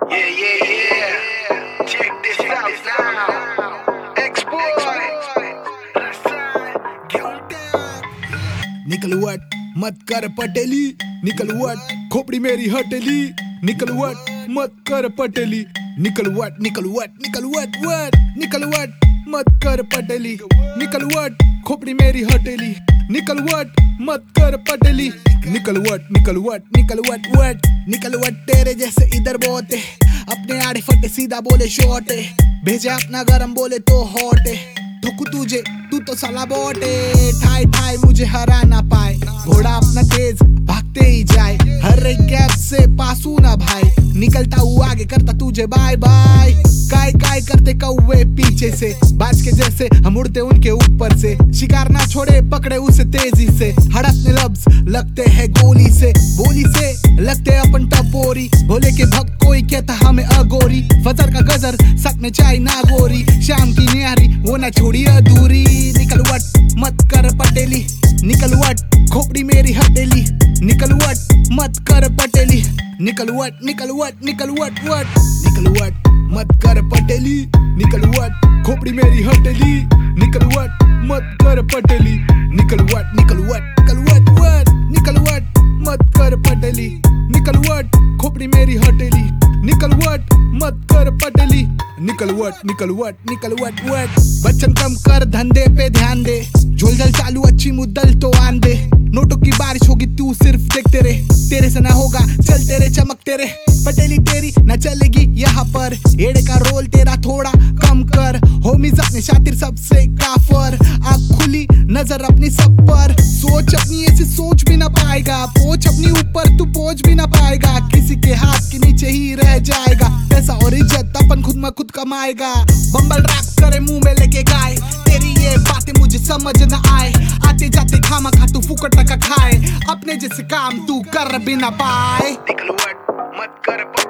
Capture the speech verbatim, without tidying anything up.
Yeah, yeah, yeah. Check this out now. X-Boy. निकल what मत कर पटेली, निकल वट खोपड़ी मेरी हटेली, निकल वट मत कर पटेली, निकल वट निकल वट निकल वट वट निकल वट मत कर पटेली, निकल वट खोपड़ी मेरी हटेली, निकल वट मत कर पटेली, निकल वट निकल वट निकल वट वट निकल वट तेरे जैसे इधर बोते, अपने आड़े फटे सीधा बोले शॉर्टे, भेजे अपना गरम बोले तो हॉटे, ठोकू तुझे तू तो साला बोटे, ठाई ठाई मुझे हरा ना पाए, घोड़ा अपना तेज भागते ही जाए, हर एक गैप से पासू ना भाई, निकलता हुआ आगे करता तुझे बाय बाय, काय काय करते कौवे पीछे से, बाज के जैसे हम उड़ते उनके ऊपर से, शिकार ना छोड़े पकड़े उसे तेजी से, हड़कने लफ्ज लगते हैं गोली से, बोली से लगते अपन टपोरी, भोले के भक्त कोई कहता हमें अगोरी, फजर का गजर सक में चाय ना गोरी, शाम की न्यारी वो ना छोड़ी अधूरी, निकल वट मत कर पटेली, निकल वट खोपड़ी मेरी हटेली, निकल वट मत कर पटेली, निकल वट निकल वट निकल वट वट निकल वट मत कर पटेली, निकल वट खोपड़ी मेरी हटेली, निकल वट मत कर पटेली, निकल वट निकल वट निकल वट वट निकल वट मत कर पटेली, निकल वट खोपड़ी मेरी हटेली, निकल वट मत कर पटेली, निकल वट निकल वट निकल वट वट बच्चन कम कर धंधे पे ध्यान दे, झोलझल चालू अच्छी मुद्दल तो आन दे, नोटों की बारिश होगी तू सिर्फ देखते रे, तेरे से ना होगा चलते रे चमकते रे, पटेली तेरी ना चलेगी यहाँ पर, एड़े का रोल तेरा थोड़ा कम कर, होमीज अपने शातिर सबसे काफर, आँख खुली नजर अपनी सब पर, सोच अपनी ऐसी सोच भी ना पाएगा, पोच अपनी ऊपर तू पहुंच भी ना पाएगा, किसी के हाथ के नीचे ही रह जाएगा, पैसा और इज्जत अपन खुद में खुद कमाएगा, बम्बल रैप करे मुंह में लेके गाए, तेरी ये बातें मुझे समझ न आए, आते जाते खामा खा तू फुकट का खाए, अपने जैसे काम तू कर भी ना पाए, निकल वट मत कर